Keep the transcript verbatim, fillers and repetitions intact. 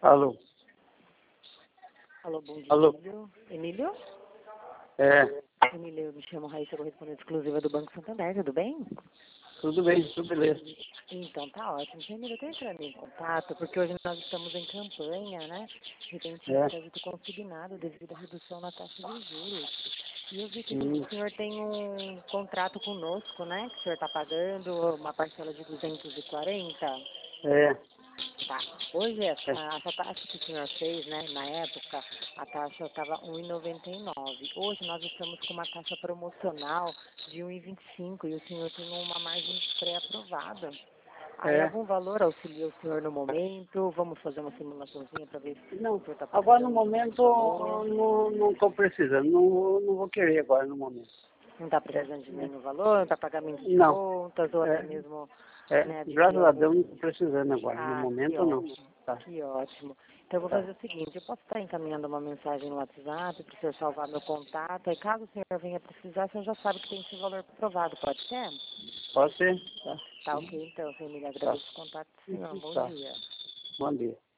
Alô? Alô, bom dia, Alô? Emílio. Emílio? É, Emílio, eu me chamo Raíssa, correspondente exclusiva do Banco Santander, tudo bem? tudo bem, tudo beleza. Então, tá ótimo. Emílio, eu estou entrando em contato porque hoje nós estamos em campanha, né? Referente ao É, crédito consignado devido à redução na taxa de juros. E eu vi que hum, o senhor tem um contrato conosco, né? Que o senhor está pagando uma parcela de duzentos e quarenta. é, Tá. Hoje, essa, é, essa taxa que o senhor fez, né, na época, a taxa estava um e noventa e nove. Hoje nós estamos com uma taxa promocional de um e vinte e cinco e o senhor tem uma margem pré-aprovada. Aí é. algum valor auxilia o senhor no momento? Vamos fazer uma simulaçãozinha para ver se Não, o senhor está agora no precisando de momento algum valor. não não estou precisando, não, não vou querer agora no momento. Não está É, precisando de nenhum valor para pagamento de não, contas ou até é, mesmo, é, né, de graças a algum. Deus não estou precisando agora, no Ah, que momento não. ótimo, Tá, que ótimo. Então eu vou tá. fazer o seguinte, eu posso estar encaminhando uma mensagem no WhatsApp para o senhor salvar meu contato, e caso o senhor venha precisar, o senhor já sabe que tem esse valor aprovado, pode ser? Pode ser? Tá, Tá ok, então, senhor Emílio, tá, agradeço o contato do senhor, bom tá. dia. Bom dia.